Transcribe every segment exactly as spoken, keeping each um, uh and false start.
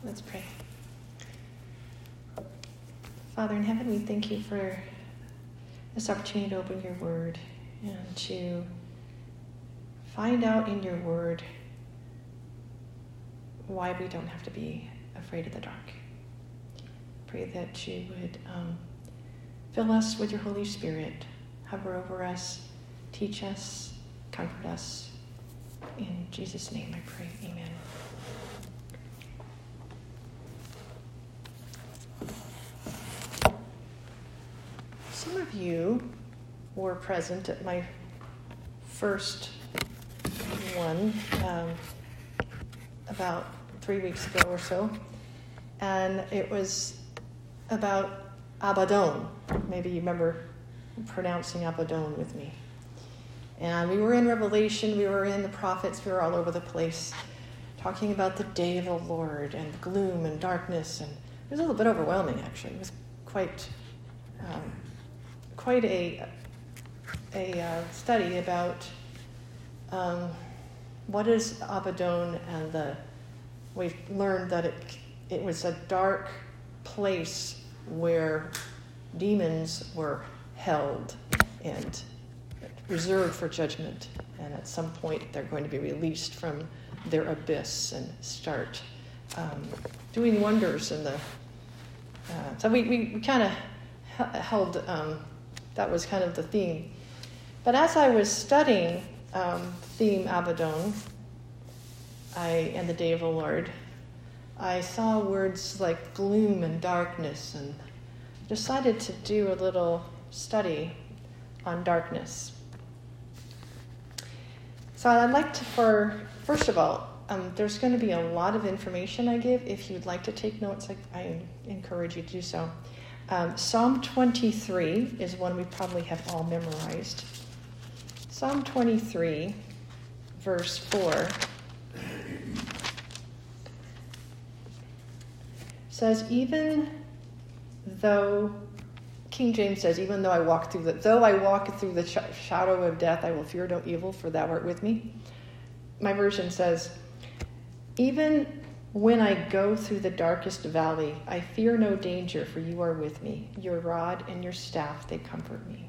Let's pray. Father in heaven, we thank you for this opportunity to open your word and to find out in your word why we don't have to be afraid of the dark. Pray that you would um, fill us with your Holy Spirit, hover over us, teach us, comfort us. In Jesus' name I pray, amen. Some of you were present at my first one um, about three weeks ago or so, and it was about Abaddon. Maybe you remember pronouncing Abaddon with me. And we were in Revelation, we were in the prophets, we were all over the place, talking about the day of the Lord and gloom and darkness, and it was a little bit overwhelming, actually. It was quite... Um, quite a a uh, study about um, what is Abaddon, and the we've learned that it it was a dark place where demons were held and reserved for judgment, and at some point they're going to be released from their abyss and start um, doing wonders in the uh, so we, we, we kind of held um, that was kind of the theme. But as I was studying um, theme Abaddon, I and the day of the Lord, I saw words like gloom and darkness, and decided to do a little study on darkness. So I'd like to, for first of all, um, there's going to be a lot of information I give. If you'd like to take notes, I, I encourage you to do so. Um, Psalm twenty-three is one we probably have all memorized. Psalm twenty-three, verse four, says, even though, King James says, even though I walk through the, though I walk through the sh- shadow of death, I will fear no evil, for thou art with me. My version says, even when I go through the darkest valley, I fear no danger, for you are with me. Your rod and your staff, they comfort me.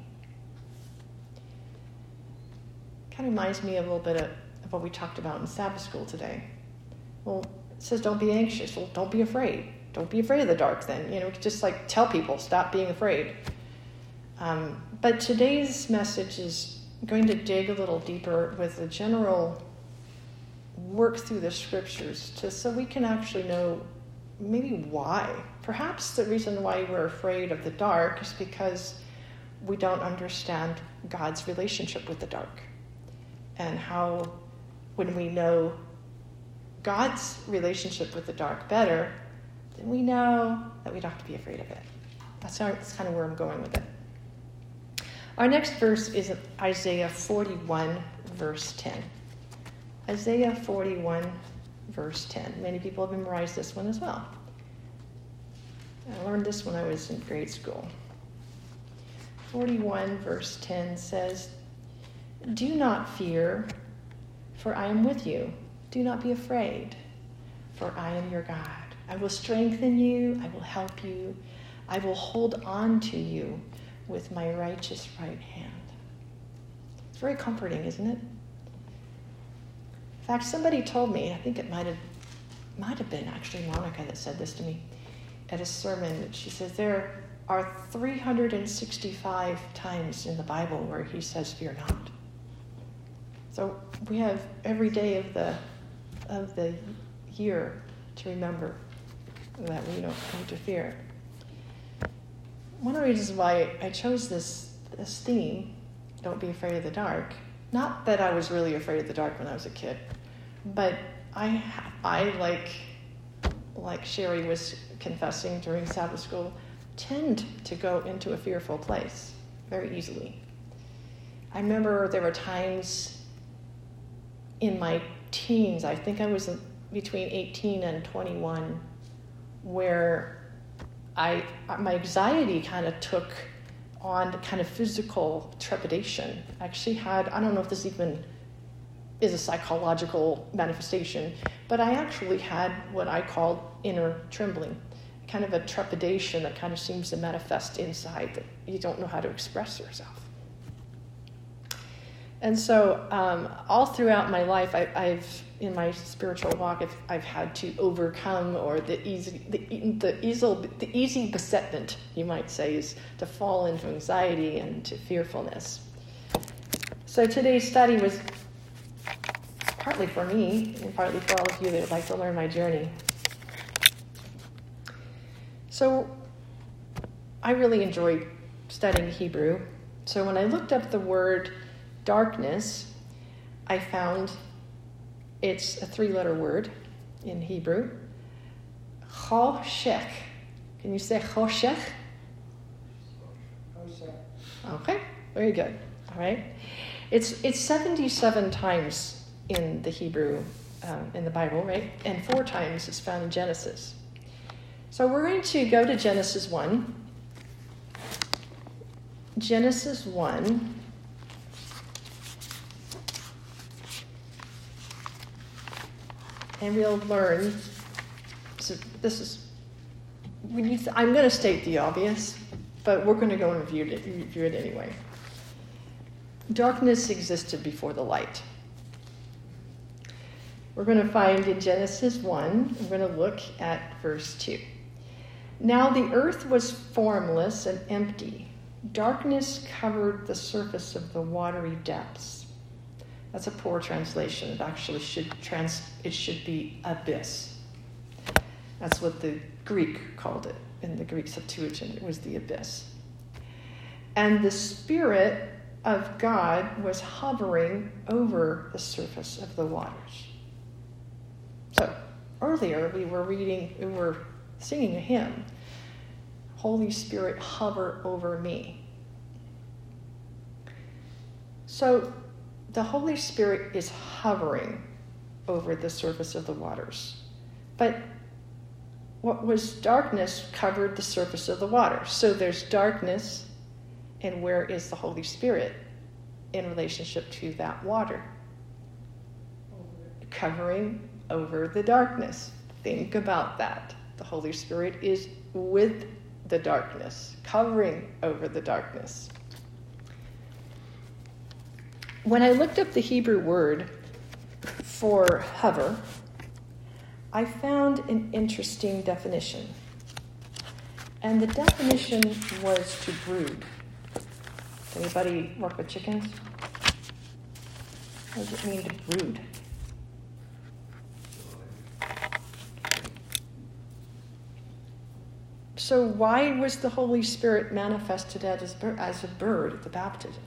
Kind of reminds me a little bit of, of what we talked about in Sabbath school today. Well, it says don't be anxious. Well, don't be afraid. Don't be afraid of the dark then. You know, just like tell people, stop being afraid. Um, but today's message is going to dig a little deeper with the general work through the scriptures to so we can actually know maybe why. Perhaps the reason why we're afraid of the dark is because we don't understand God's relationship with the dark, and how when we know God's relationship with the dark better, then we know that we don't have to be afraid of it. That's, how, that's kind of where I'm going with it. Our next verse is Isaiah forty-one, verse ten. Isaiah forty-one, verse ten. Many people have memorized this one as well. I learned this when I was in grade school. forty-one, verse ten says, do not fear, for I am with you. Do not be afraid, for I am your God. I will strengthen you. I will help you. I will hold on to you with my righteous right hand. It's very comforting, isn't it? In fact, somebody told me, I think it might have might have been actually Monica that said this to me at a sermon. She says there are three hundred sixty-five times in the Bible where he says, fear not. So we have every day of the of the year to remember that we don't need to fear. One of the reasons why I chose this this theme, don't be afraid of the dark, not that I was really afraid of the dark when I was a kid, but I, I like, like Sherry was confessing during Sabbath school, tend to go into a fearful place very easily. I remember there were times in my teens, I think I was between eighteen and twenty-one, where I my anxiety kind of took on kind of physical trepidation. I actually had, I don't know if this even is a psychological manifestation, but I actually had what I called inner trembling, kind of a trepidation that kind of seems to manifest inside that you don't know how to express yourself. And so um, all throughout my life, I, I've, in my spiritual walk, I've, I've had to overcome, or the easy, the, the, easy, the easy besetment, you might say, is to fall into anxiety and to fearfulness. So today's study was partly for me and partly for all of you that would like to learn my journey. So I really enjoy studying Hebrew. So when I looked up the word darkness, I found it's a three-letter word in Hebrew. Choshech. Can you say choshech? Okay, very good. All right. It's it's seventy-seven times in the Hebrew, um, in the Bible, right? And four times it's found in Genesis. So we're going to go to Genesis one. Genesis one. And we'll learn, so this is, we need to, I'm going to state the obvious, but we're going to go and review it, review it anyway. Darkness existed before the light. We're going to find in Genesis one, we're going to look at verse two. Now the earth was formless and empty. Darkness covered the surface of the watery depths. That's a poor translation. It actually should trans. It should be abyss. That's what the Greek called it in the Greek Septuagint. It was the abyss. And the Spirit of God was hovering over the surface of the waters. So earlier we were reading, we were singing a hymn. Holy Spirit, hover over me. So the Holy Spirit is hovering over the surface of the waters. But what was darkness covered the surface of the water. So there's darkness, and where is the Holy Spirit in relationship to that water? Covering over the darkness. Think about that. The Holy Spirit is with the darkness, covering over the darkness. When I looked up the Hebrew word for hover, I found an interesting definition. And the definition was to brood. Anybody work with chickens? What does it mean to brood? So why was the Holy Spirit manifested as a bird at the baptism?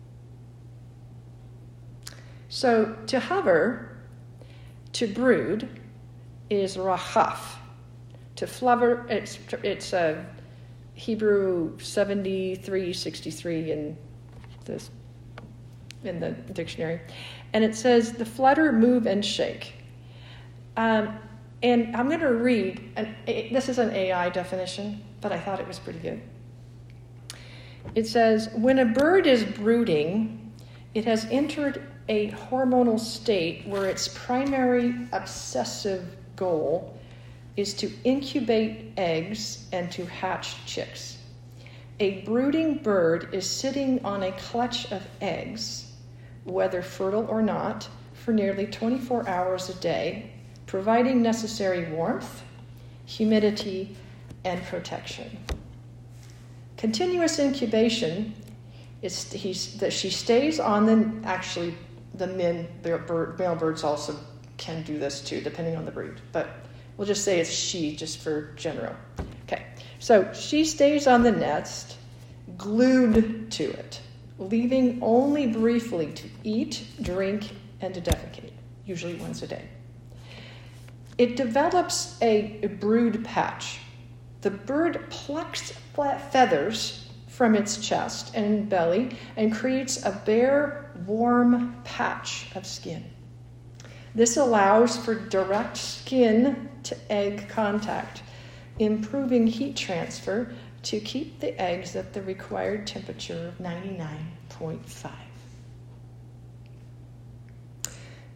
So to hover, to brood, is rachaf. To flutter, it's it's a Hebrew seventy-three sixty-three in this in the dictionary, and it says the flutter, move, and shake. Um, and I'm going to read. An, this is an A I definition, but I thought it was pretty good. It says, when a bird is brooding, it has entered a hormonal state where its primary obsessive goal is to incubate eggs and to hatch chicks. A brooding bird is sitting on a clutch of eggs, whether fertile or not, for nearly twenty-four hours a day, providing necessary warmth, humidity, and protection. Continuous incubation is he's, that she stays on the, actually, the men, their bird, male birds also can do this too, depending on the breed. But we'll just say it's she, just for general. Okay, so she stays on the nest, glued to it, leaving only briefly to eat, drink, and to defecate, usually once a day. It develops a, a brood patch. The bird plucks feathers from its chest and belly and creates a bare, warm patch of skin. This allows for direct skin to egg contact, improving heat transfer to keep the eggs at the required temperature of ninety-nine point five.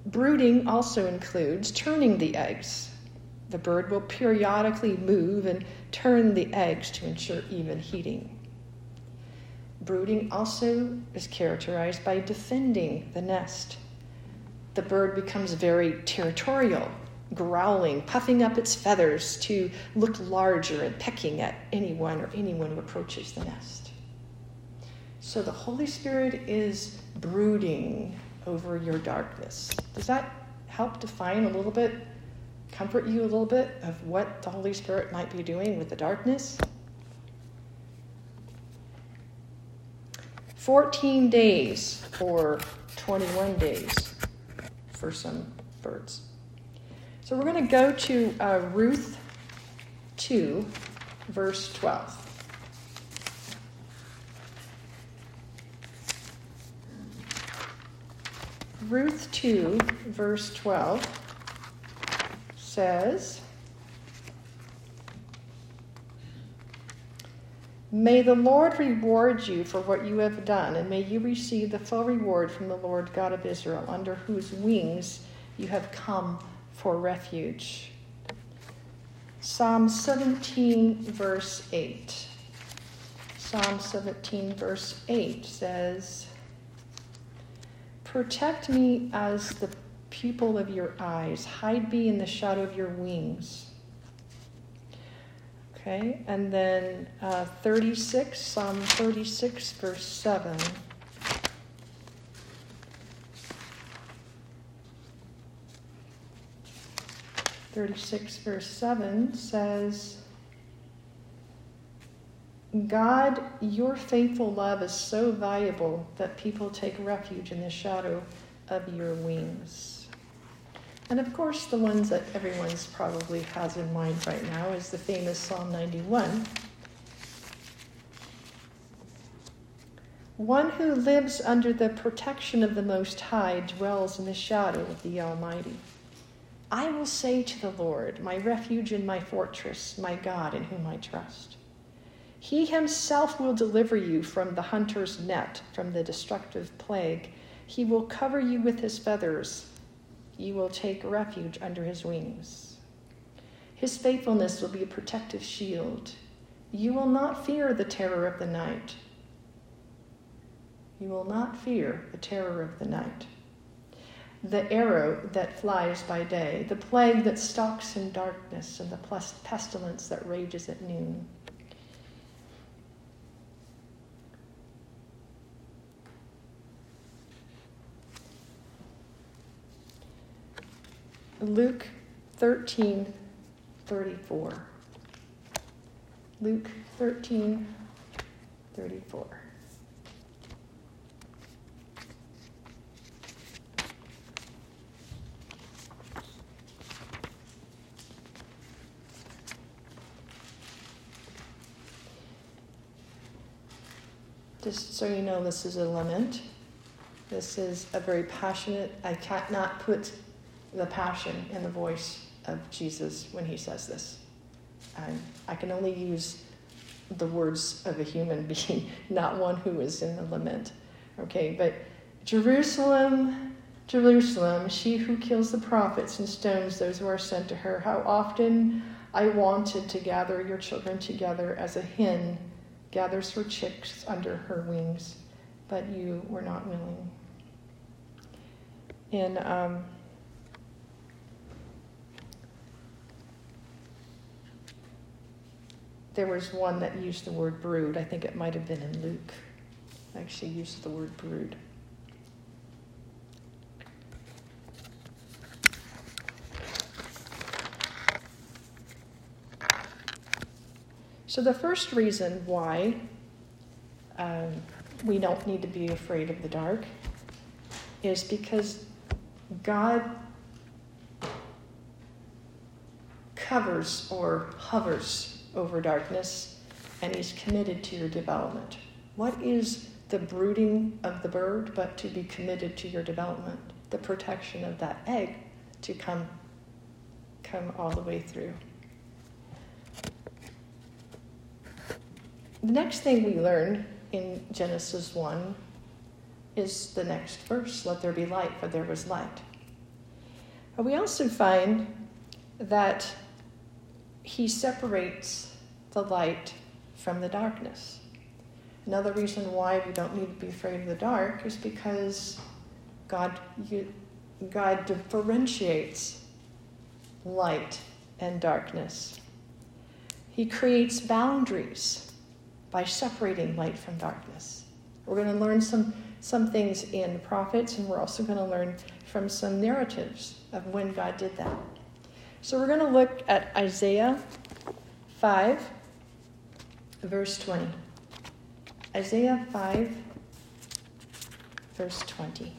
brooding also includes turning the eggs. The bird will periodically move and turn the eggs to ensure even heating. Brooding also is characterized by defending the nest. The bird becomes very territorial, growling, puffing up its feathers to look larger and pecking at anyone or anyone who approaches the nest. So the Holy Spirit is brooding over your darkness. Does that help define a little bit, comfort you a little bit of what the Holy Spirit might be doing with the darkness? fourteen days or twenty-one days for some birds. So we're going to go to uh, Ruth two, verse twelve. Ruth two, verse twelve says, "May the Lord reward you for what you have done, and may you receive the full reward from the Lord God of Israel, under whose wings you have come for refuge." Psalm seventeen, verse eight. Psalm seventeen, verse eight says, "Protect me as the pupil of your eyes. Hide me in the shadow of your wings." Okay, and then uh, thirty-six, Psalm thirty-six, verse seven. thirty-six, verse seven says, "God, your faithful love is so valuable that people take refuge in the shadow of your wings." And of course, the ones that everyone's probably has in mind right now is the famous Psalm ninety-one. "One who lives under the protection of the Most High dwells in the shadow of the Almighty. I will say to the Lord, my refuge and my fortress, my God in whom I trust. He himself will deliver you from the hunter's net, from the destructive plague. He will cover you with his feathers. You will take refuge under his wings. His faithfulness will be a protective shield. You will not fear the terror of the night. You will not fear the terror of the night. The arrow that flies by day, the plague that stalks in darkness, and the pestilence that rages at noon." Luke thirteen, thirty-four. Luke thirteen, thirty-four. Just so you know, this is a lament. This is a very passionate, I cannot put the passion in the voice of Jesus when he says this. I, I can only use the words of a human being, not one who is in the lament. Okay, but Jerusalem, Jerusalem, she who kills the prophets and stones those who are sent to her, how often I wanted to gather your children together as a hen gathers her chicks under her wings, but you were not willing. In um, there was one that used the word brood. I think it might have been in Luke. Actually used the word brood. So the first reason why um, we don't need to be afraid of the dark is because God covers or hovers over darkness, and he's committed to your development. What is the brooding of the bird but to be committed to your development, the protection of that egg to come, come all the way through? The next thing we learn in Genesis one is the next verse, let there be light, for there was light. But we also find that he separates the light from the darkness. Another reason why we don't need to be afraid of the dark is because God, you, God differentiates light and darkness. He creates boundaries by separating light from darkness. We're going to learn some, some things in the prophets, and we're also going to learn from some narratives of when God did that. So we're going to look at Isaiah five, verse twenty. Isaiah five, verse twenty.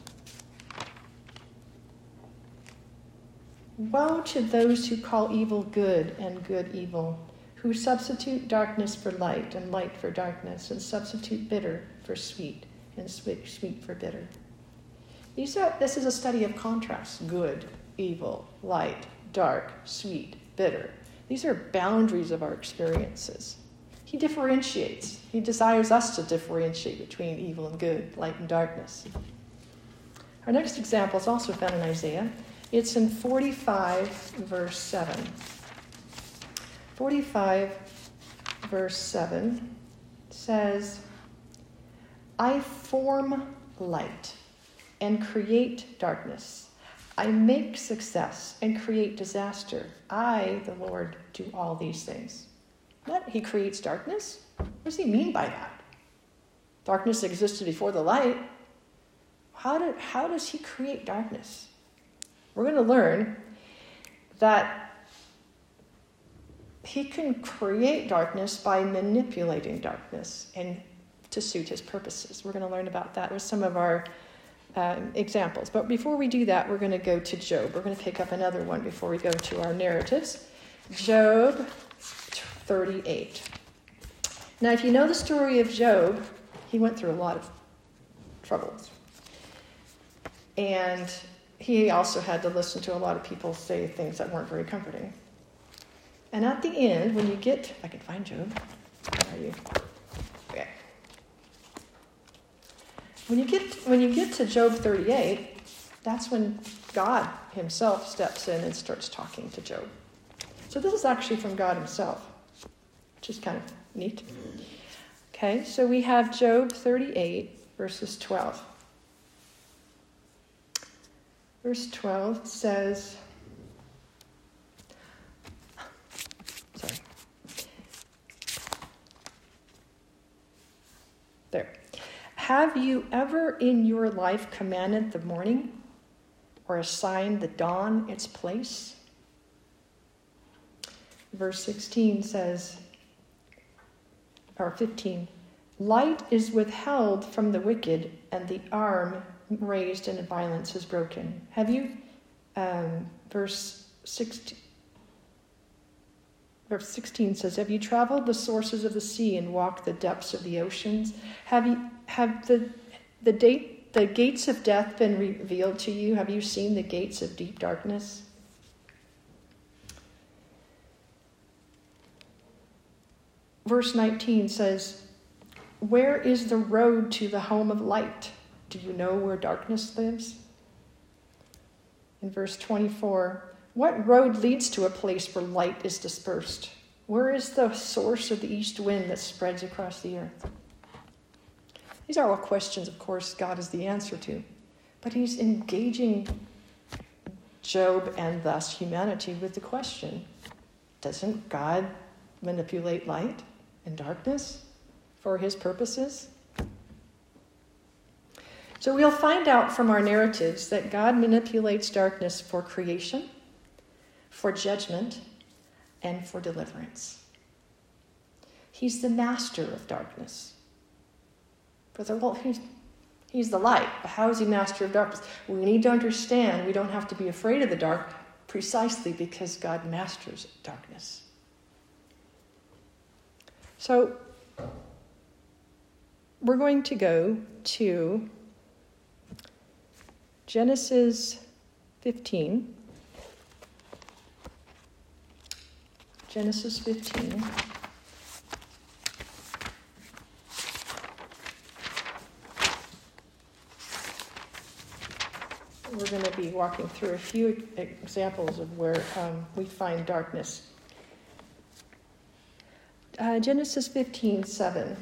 Woe to those who call evil good and good evil, who substitute darkness for light and light for darkness, and substitute bitter for sweet and sweet, sweet for bitter. These are, this is a study of contrast: good, evil, light, dark, sweet, bitter. These are boundaries of our experiences. He differentiates. He desires us to differentiate between evil and good, light and darkness. Our next example is also found in Isaiah. It's in forty-five, verse seven. forty-five, verse seven says, I form light and create darkness. I make success and create disaster. I, the Lord, do all these things. What? He creates darkness? What does he mean by that? Darkness existed before the light. How did, how does he create darkness? We're going to learn that he can create darkness by manipulating darkness and to suit his purposes. We're going to learn about that with some of our um, examples. But before we do that, we're going to go to Job. We're going to pick up another one before we go to our narratives. Job thirty-eight. Now, if you know the story of Job, he went through a lot of troubles. And he also had to listen to a lot of people say things that weren't very comforting. And at the end, when you get, if I can find Job, where are you? Okay. When you get when you get to Job thirty-eight, that's when God himself steps in and starts talking to Job. So this is actually from God himself, which is kind of neat. Okay, so we have Job thirty-eight, verses twelve. Verse twelve says, sorry, there. Have you ever in your life commanded the morning or assigned the dawn its place? Verse sixteen says, or fifteen, light is withheld from the wicked, and the arm raised in violence is broken. Have you, um, verse sixteen, verse sixteen says, have you traveled the sources of the sea and walked the depths of the oceans? Have you, have the, the date, the gates of death been revealed to you? Have you seen the gates of deep darkness? Verse nineteen says, where is the road to the home of light? Do you know where darkness lives? In verse twenty-four, what road leads to a place where light is dispersed? Where is the source of the east wind that spreads across the earth? These are all questions, of course, God is the answer to. But he's engaging Job and thus humanity with the question, doesn't God manipulate light and darkness for his purposes? So we'll find out from our narratives that God manipulates darkness for creation, for judgment, and for deliverance. He's the master of darkness. But well, he's, he's the light. But how is he master of darkness? We need to understand we don't have to be afraid of the dark precisely because God masters darkness. So we're going to go to Genesis fifteen. Genesis fifteen. we're going to be walking through a few examples of where um, we find darkness. Uh, Genesis fifteen seven.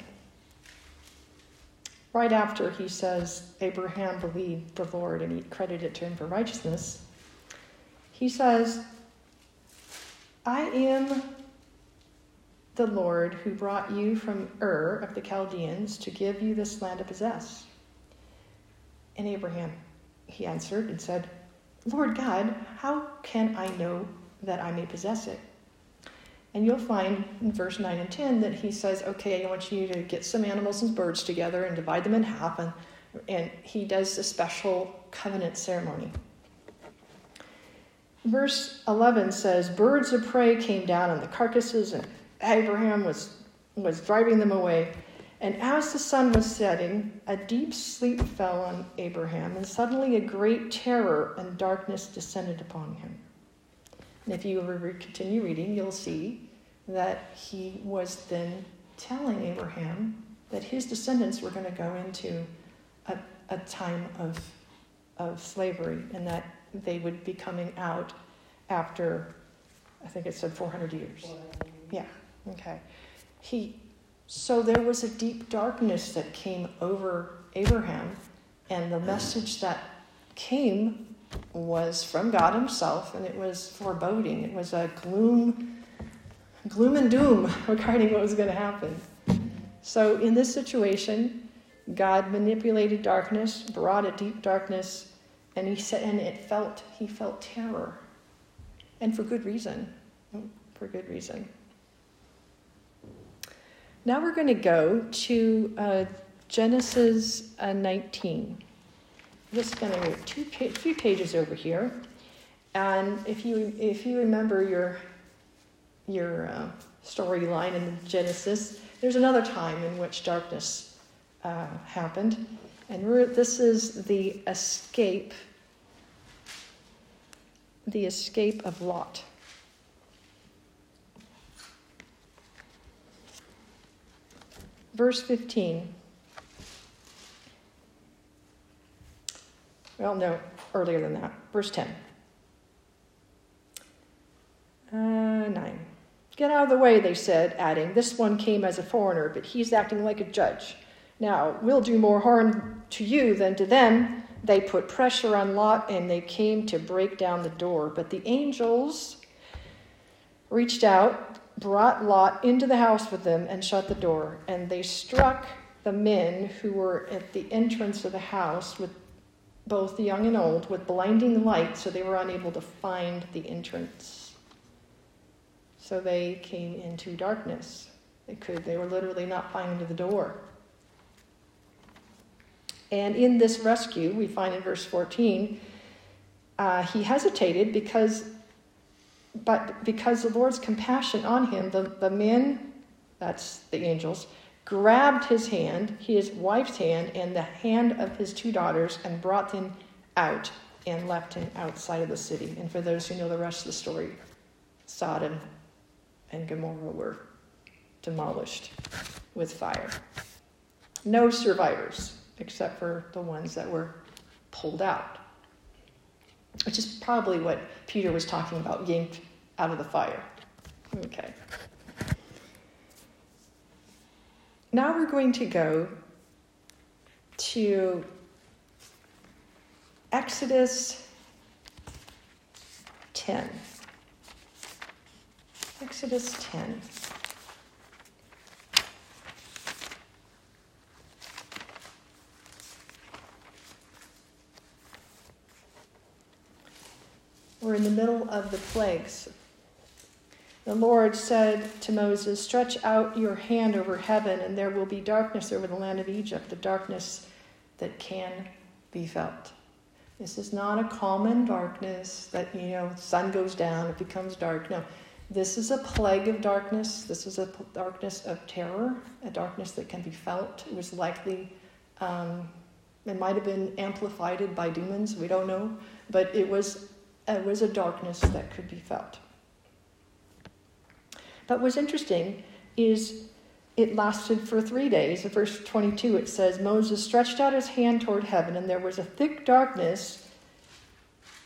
Right after he says Abraham believed the Lord and he credited it to him for righteousness, he says, I am the Lord who brought you from Ur of the Chaldeans to give you this land to possess. And Abraham, he answered and said, Lord God, how can I know that I may possess it? And you'll find in verse nine and ten that he says, okay, I want you to get some animals and birds together and divide them in half. And, and he does a special covenant ceremony. Verse eleven says, birds of prey came down on the carcasses, and Abraham was, was driving them away. And as the sun was setting, a deep sleep fell on Abraham, and suddenly a great terror and darkness descended upon him. And if you continue reading, you'll see that he was then telling Abraham that his descendants were going to go into a, a time of, of slavery, and that they would be coming out after, I think it said four hundred years. Yeah, okay. He, so there was a deep darkness that came over Abraham, and the message that came was from God himself, and it was foreboding. It was a gloom, gloom and doom regarding what was going to happen. So in this situation, God manipulated darkness, brought a deep darkness, and he said, and it felt, he felt terror, and for good reason, for good reason. Now we're going to go to uh, Genesis uh, nineteen. Just going to two pa- few pages over here, and if you if you remember your your uh, storyline in Genesis, there's another time in which darkness uh, happened, and we're, this is the escape, the escape of Lot. Verse fifteen. Well, no, earlier than that. Verse ten. Uh, nine. Get out of the way, they said, adding, this one came as a foreigner, but he's acting like a judge. Now, we'll do more harm to you than to them. They put pressure on Lot, and they came to break down the door. But the angels reached out, brought Lot into the house with them, and shut the door. And they struck the men who were at the entrance of the house, with both the young and old, with blinding light, so they were unable to find the entrance. So they came into darkness. They could, they were literally not finding the door. And in this rescue, we find in verse fourteen, uh, he hesitated because, but because the Lord's compassion on him, the, the men, that's the angels, grabbed his hand, his wife's hand, and the hand of his two daughters, and brought them out and left him outside of the city. And for those who know the rest of the story, Sodom and Gomorrah were demolished with fire. No survivors, except for the ones that were pulled out, which is probably what Peter was talking about, yanked out of the fire. Okay. Now we're going to go to Exodus ten. Exodus ten. We're in the middle of the plagues. The Lord said to Moses, stretch out your hand over heaven, and there will be darkness over the land of Egypt, the darkness that can be felt. This is not a common darkness that, you know, the sun goes down, it becomes dark. No, this is a plague of darkness. This is a darkness of terror, a darkness that can be felt. It was likely, um, it might have been amplified by demons, we don't know, but it was, it was a darkness that could be felt. But what's interesting is it lasted for three days. In verse twenty-two, it says, Moses stretched out his hand toward heaven, and there was a thick darkness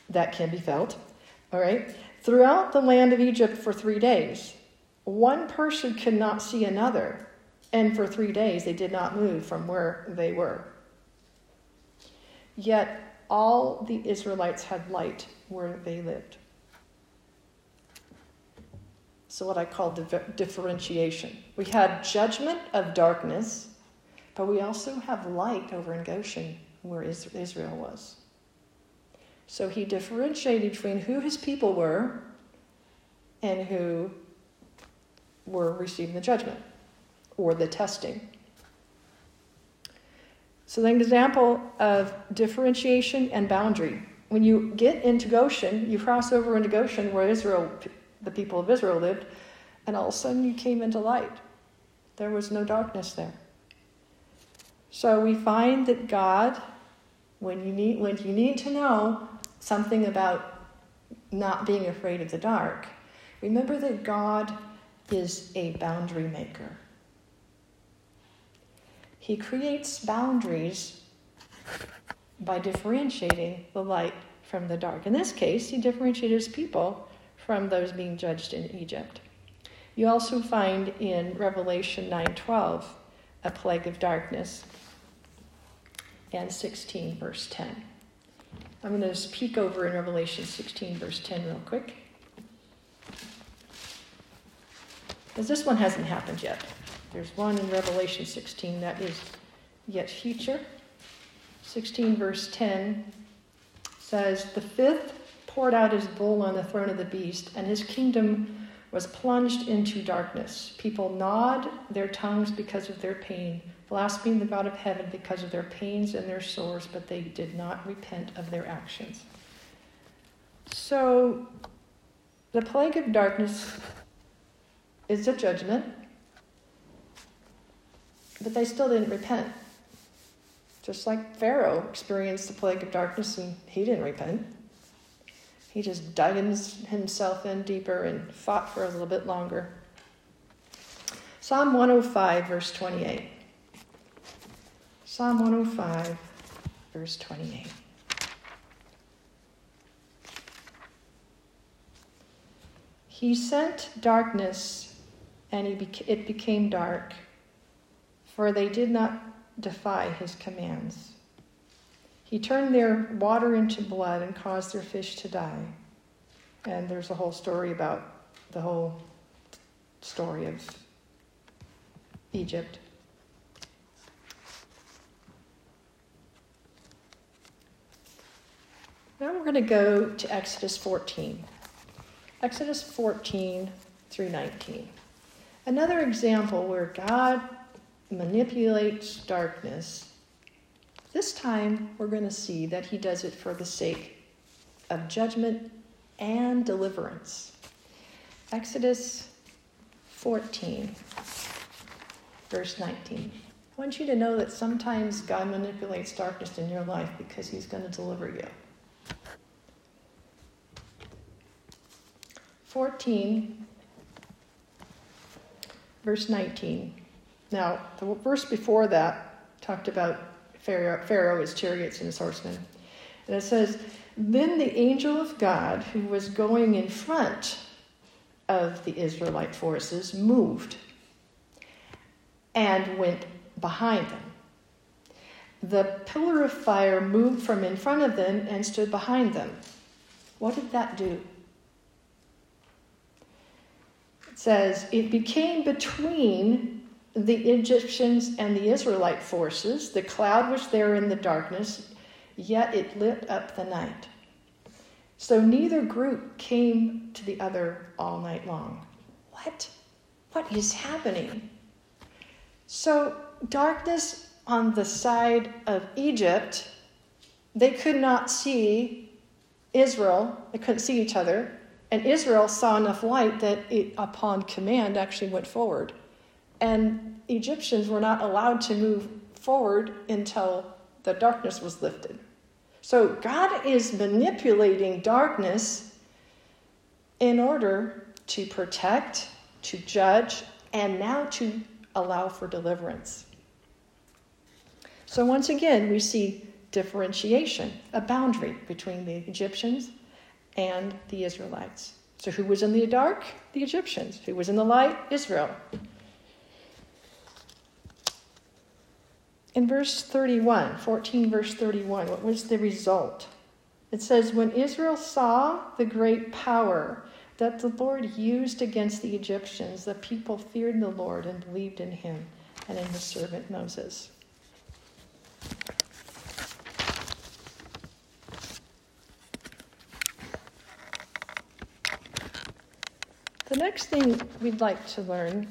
that can be felt, all right, throughout the land of Egypt for three days. One person could not see another, and for three days they did not move from where they were. Yet all the Israelites had light where they lived. So what I call dif- differentiation. We had judgment of darkness, but we also have light over in Goshen where Israel was. So he differentiated between who his people were and who were receiving the judgment or the testing. So an example of differentiation and boundary. When you get into Goshen, you cross over into Goshen where Israel, the people of Israel lived, and all of a sudden you came into light. There was no darkness there. So we find that God, when you need, when you need to know something about not being afraid of the dark, remember that God is a boundary maker. He creates boundaries by differentiating the light from the dark. In this case, he differentiated his people from those being judged in Egypt. You also find in Revelation nine twelve a plague of darkness, and sixteen verse ten. I'm going to just peek over in Revelation sixteen verse ten real quick, because this one hasn't happened yet. There's one in Revelation sixteen that is yet future. sixteen verse ten says, "The fifth poured out his bowl on the throne of the beast, and his kingdom was plunged into darkness. People gnawed their tongues because of their pain, blasphemed the God of heaven because of their pains and their sores, but they did not repent of their actions." So, the plague of darkness is a judgment, but they still didn't repent. Just like Pharaoh experienced the plague of darkness and he didn't repent. He just dug himself in deeper and fought for a little bit longer. Psalm one oh five, verse twenty-eight. Psalm one oh five, verse twenty-eight. He sent darkness, and he beca- it became dark, for they did not defy his commands. He turned their water into blood and caused their fish to die. And there's a whole story about the whole story of Egypt. Now we're going to go to Exodus fourteen. Exodus fourteen through nineteen. Another example where God manipulates darkness. This time we're going to see that he does it for the sake of judgment and deliverance. Exodus fourteen, verse nineteen. I want you to know that sometimes God manipulates darkness in your life because he's going to deliver you. fourteen, verse nineteen. Now, the verse before that talked about Pharaoh, Pharaoh, his chariots, and his horsemen. And it says, "Then the angel of God, who was going in front of the Israelite forces, moved and went behind them. The pillar of fire moved from in front of them and stood behind them." What did that do? It says, "It became between the Egyptians and the Israelite forces. The cloud was there in the darkness, yet it lit up the night. So neither group came to the other all night long." What? What is happening? So darkness on the side of Egypt, they could not see Israel. They couldn't see each other. And Israel saw enough light that it, upon command, actually went forward. And Egyptians were not allowed to move forward until the darkness was lifted. So God is manipulating darkness in order to protect, to judge, and now to allow for deliverance. So once again, we see differentiation, a boundary between the Egyptians and the Israelites. So who was in the dark? The Egyptians. Who was in the light? Israel. In verse thirty-one, fourteen verse thirty-one, what was the result? It says, when Israel saw the great power that the Lord used against the Egyptians, the people feared the Lord and believed in him and in his servant Moses. The next thing we'd like to learn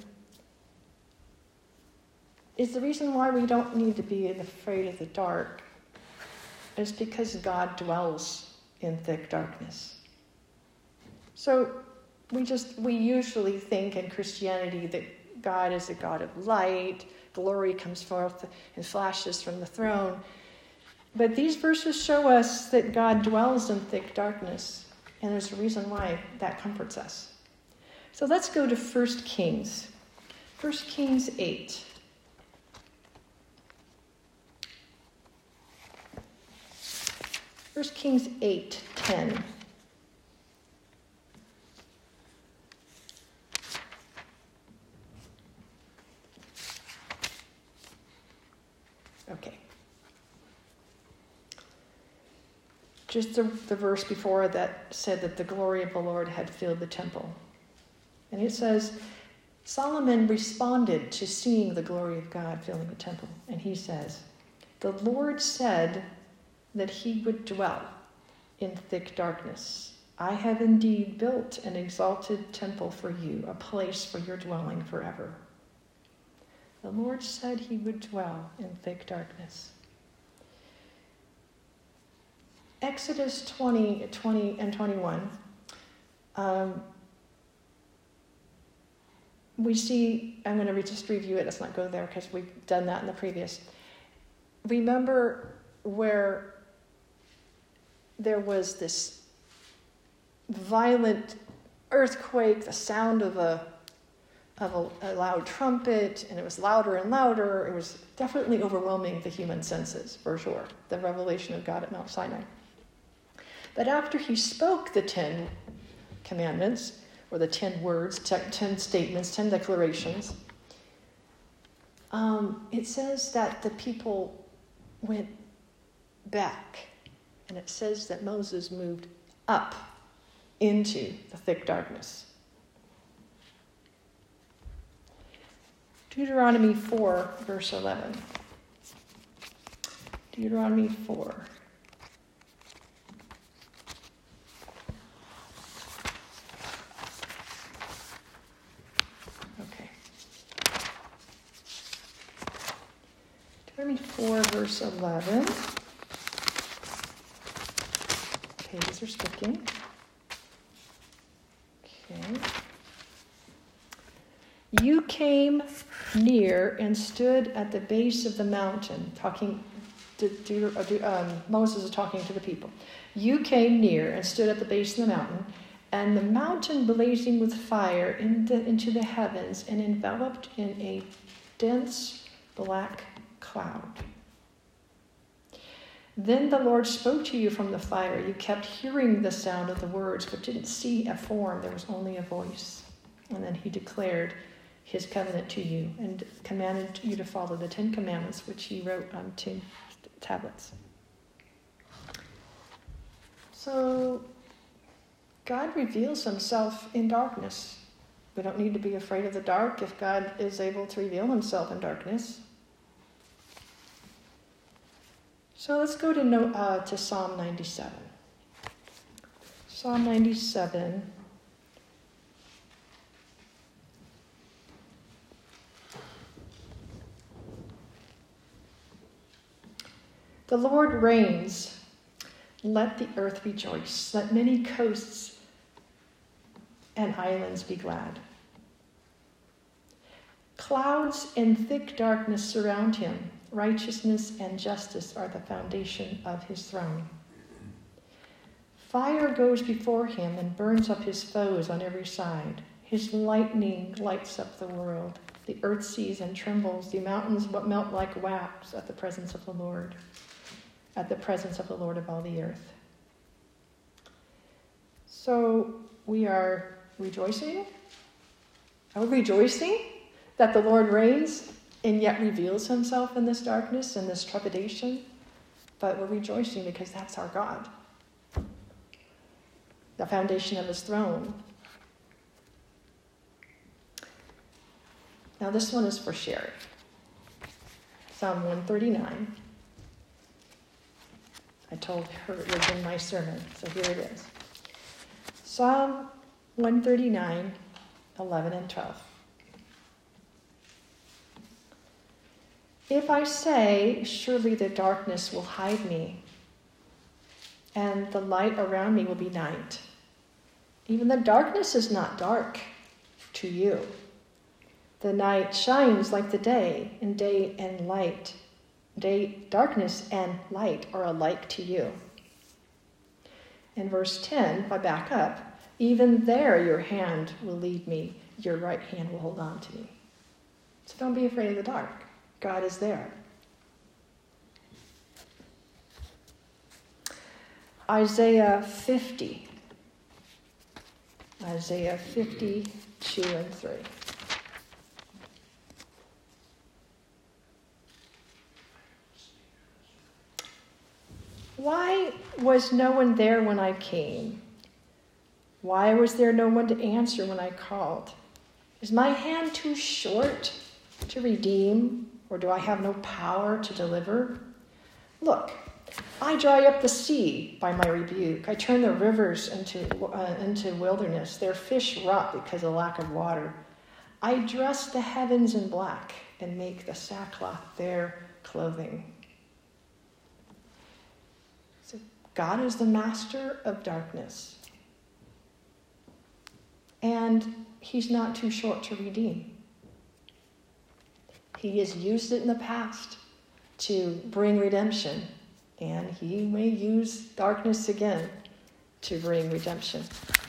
is the reason why we don't need to be afraid of the dark is because God dwells in thick darkness. So we just, we usually think in Christianity that God is a God of light, glory comes forth and flashes from the throne. But these verses show us that God dwells in thick darkness, and there's a reason why that comforts us. So let's go to First Kings. First Kings eight. First Kings eight ten. Okay. Just the, the verse before that said that the glory of the Lord had filled the temple. And it says, Solomon responded to seeing the glory of God filling the temple. And he says, the Lord said that he would dwell in thick darkness. I have indeed built an exalted temple for you, a place for your dwelling forever. The Lord said he would dwell in thick darkness. Exodus twenty, twenty and twenty-one. Um, we see, I'm going to just review it. Let's not go there because we've done that in the previous. Remember where there was this violent earthquake, the sound of a of a, a loud trumpet, and it was louder and louder. It was definitely overwhelming the human senses, for sure, the revelation of God at Mount Sinai. But after he spoke the Ten Commandments, or the ten words, ten statements, ten declarations, um, it says that the people went back. And it says that Moses moved up into the thick darkness. Deuteronomy four, verse eleven. Deuteronomy four. Okay. Deuteronomy four, verse eleven. Pages are skipping. Okay. You came near and stood at the base of the mountain, talking to, to um, Moses is talking to the people. You came near and stood at the base of the mountain, and the mountain blazing with fire in the, into the heavens and enveloped in a dense black cloud. Then the Lord spoke to you from the fire. You kept hearing the sound of the words, but didn't see a form. There was only a voice. And then he declared his covenant to you and commanded you to follow the Ten Commandments, which he wrote on two tablets. So God reveals himself in darkness. We don't need to be afraid of the dark if God is able to reveal himself in darkness. So let's go to no, uh, to Psalm ninety-seven. Psalm ninety-seven. The Lord reigns. Let the earth rejoice. Let many coasts and islands be glad. Clouds and thick darkness surround him. Righteousness and justice are the foundation of his throne. Fire goes before him and burns up his foes on every side. His lightning lights up the world. The earth sees and trembles. The mountains melt like wax at the presence of the Lord, at the presence of the Lord of all the earth. So we are rejoicing. Are we rejoicing that the Lord reigns and yet reveals himself in this darkness and this trepidation? But we're rejoicing because that's our God. The foundation of his throne. Now this one is for Sherry. Psalm one thirty-nine. I told her it was in my sermon, so here it is. Psalm one thirty-nine, eleven and twelve. If I say, surely the darkness will hide me, and the light around me will be night. Even the darkness is not dark to you. The night shines like the day, and day and light. Day, darkness and light are alike to you. In verse ten, if I back up, even there your hand will lead me, your right hand will hold on to me. So don't be afraid of the dark. God is there. Isaiah fifty. Isaiah fifty, two and three. Why was no one there when I came? Why was there no one to answer when I called? Is my hand too short to redeem, or do I have no power to deliver? Look, I dry up the sea by my rebuke. I turn the rivers into, uh, into wilderness. Their fish rot because of lack of water. I dress the heavens in black and make the sackcloth their clothing. So God is the master of darkness. And he's not too short to redeem. He has used it in the past to bring redemption, and he may use darkness again to bring redemption.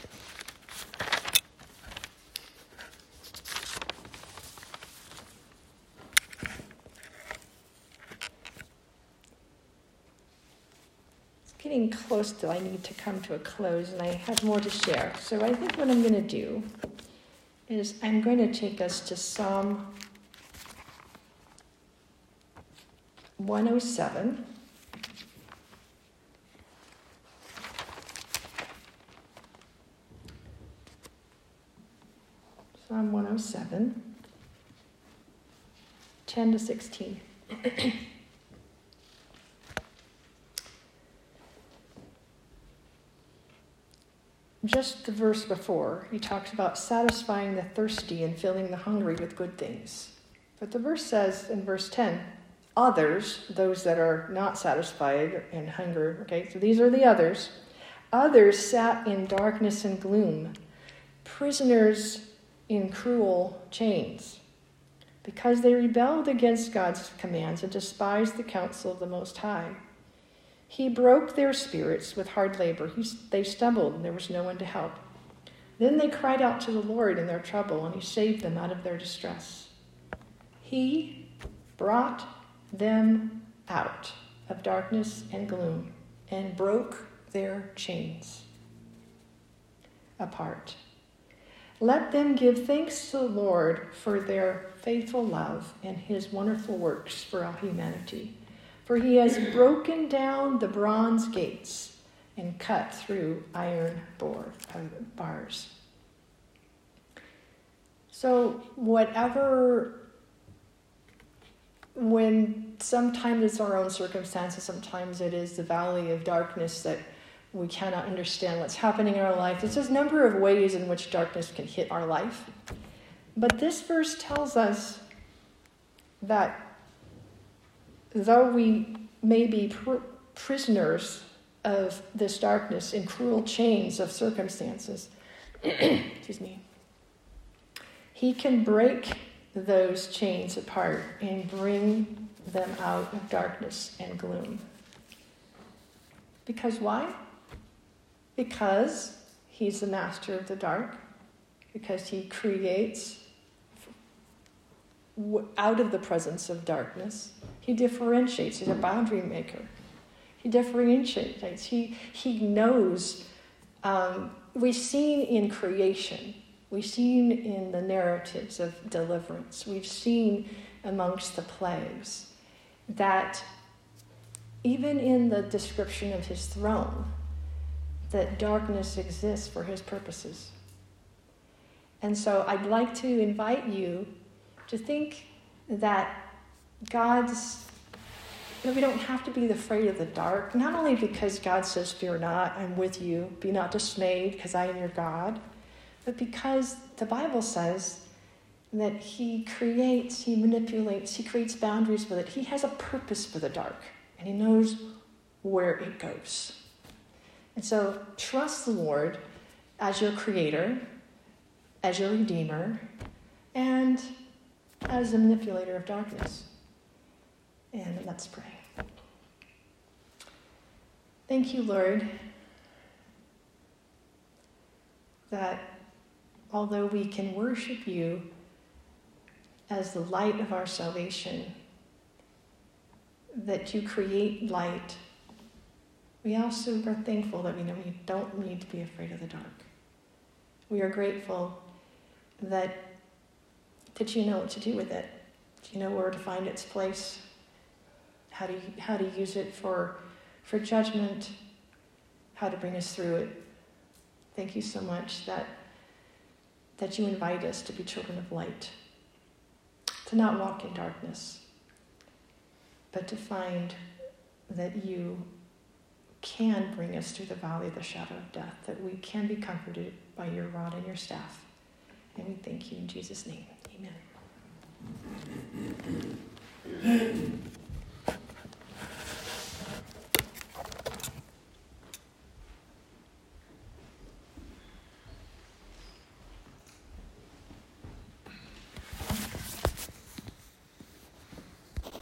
It's getting close to I need to come to a close, and I have more to share. So I think what I'm going to do is I'm going to take us to Psalm one oh seven. Psalm one oh seven, ten to sixteen. Just the verse before, he talks about satisfying the thirsty and filling the hungry with good things. But the verse says in verse ten, others, those that are not satisfied and hunger, okay, so these are the others. Others sat in darkness and gloom, prisoners in cruel chains, because they rebelled against God's commands and despised the counsel of the Most High. He broke their spirits with hard labor. He, they stumbled, and there was no one to help. Then they cried out to the Lord in their trouble, and he saved them out of their distress. He brought them out of darkness and gloom and broke their chains apart. Let them give thanks to the Lord for their faithful love and his wonderful works for all humanity. For he has broken down the bronze gates and cut through iron bars. So whatever, when sometimes it's our own circumstances, sometimes it is the valley of darkness that we cannot understand what's happening in our life. There's a number of ways in which darkness can hit our life. But this verse tells us that though we may be pr- prisoners of this darkness in cruel chains of circumstances, excuse me, he can break those chains apart and bring them out of darkness and gloom. Because why? Because he's the master of the dark, because he creates out of the presence of darkness. He differentiates. He's a boundary maker. He differentiates. He he knows um, we've seen in creation, we've seen in the narratives of deliverance, we've seen amongst the plagues that even in the description of his throne, that darkness exists for his purposes. And so I'd like to invite you to think that God's, that we don't have to be afraid of the dark, not only because God says, fear not, I'm with you, be not dismayed, because I am your God, but because the Bible says that he creates, he manipulates, he creates boundaries with it. He has a purpose for the dark, and he knows where it goes. And so trust the Lord as your creator, as your redeemer, and as a manipulator of darkness. And let's pray. Thank you, Lord, that although we can worship you as the light of our salvation, that you create light, we also are thankful that we know we don't need to be afraid of the dark. We are grateful that, that you know what to do with it. You know where to find its place, how to, how to use it for, for judgment, how to bring us through it. Thank you so much that, that you invite us to be children of light, to not walk in darkness, but to find that you can bring us through the valley of the shadow of death, that we can be comforted by your rod and your staff. And we thank you in Jesus' name. Amen.